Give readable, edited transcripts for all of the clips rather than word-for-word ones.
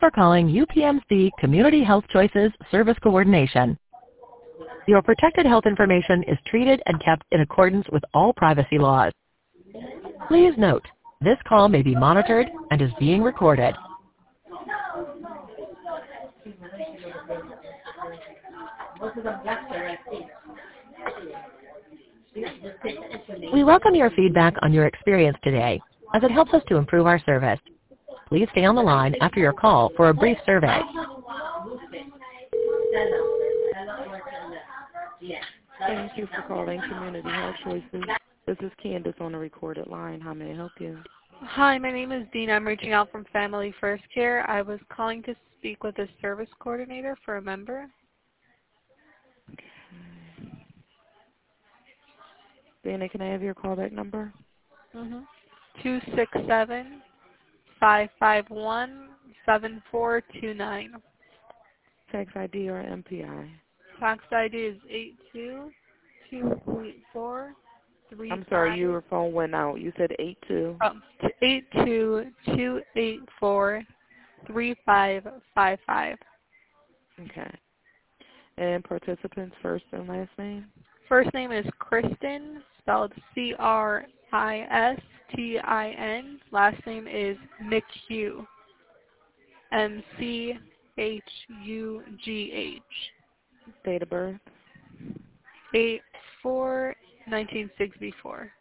For calling UPMC Community Health Choices Service Coordination. Your protected health information is treated and kept in accordance with all privacy laws. Please note, this call may be monitored and is being recorded. We welcome your feedback on your experience today, as it helps us to improve our service. Please stay on the line after your call for a brief survey. Thank you for calling Community Health Choices. This is Candace on a recorded line. How may I help you? Hi, my name is Dina. I'm reaching out from Family First Care. I was calling to speak with a service coordinator for a member. Dana, can I have your callback number? 267-551-7429. Tax ID or MPI? Tax ID is 82284. I'm sorry, your phone went out. You said 82. 82284-3555. Okay. And participant's first and last name? First name is Kristen, spelled Christin. Last name is McHugh, MCHUGH. Date of birth? 8/4/1964.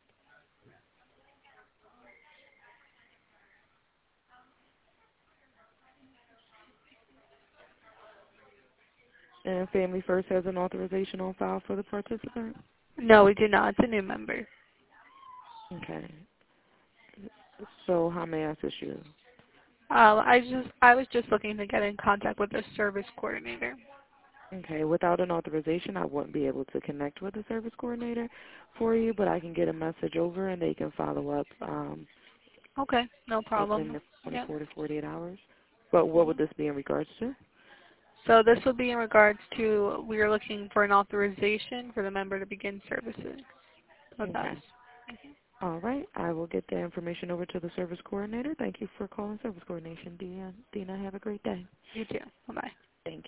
And Family First has an authorization on file for the participant? No, we do not. It's a new member. Okay. So how may I assist you? I was just looking to get in contact with the service coordinator. Okay, without an authorization, I wouldn't be able to connect with the service coordinator for you, but I can get a message over and they can follow up Okay, no problem. within the 24 to 48 hours. But what would this be in regards to? So this would be in regards to, we are looking for an authorization for the member to begin services with us. All right, I will get the information over to the service coordinator. Thank you for calling Service Coordination, Dina. Have a great day. You too. Bye-bye.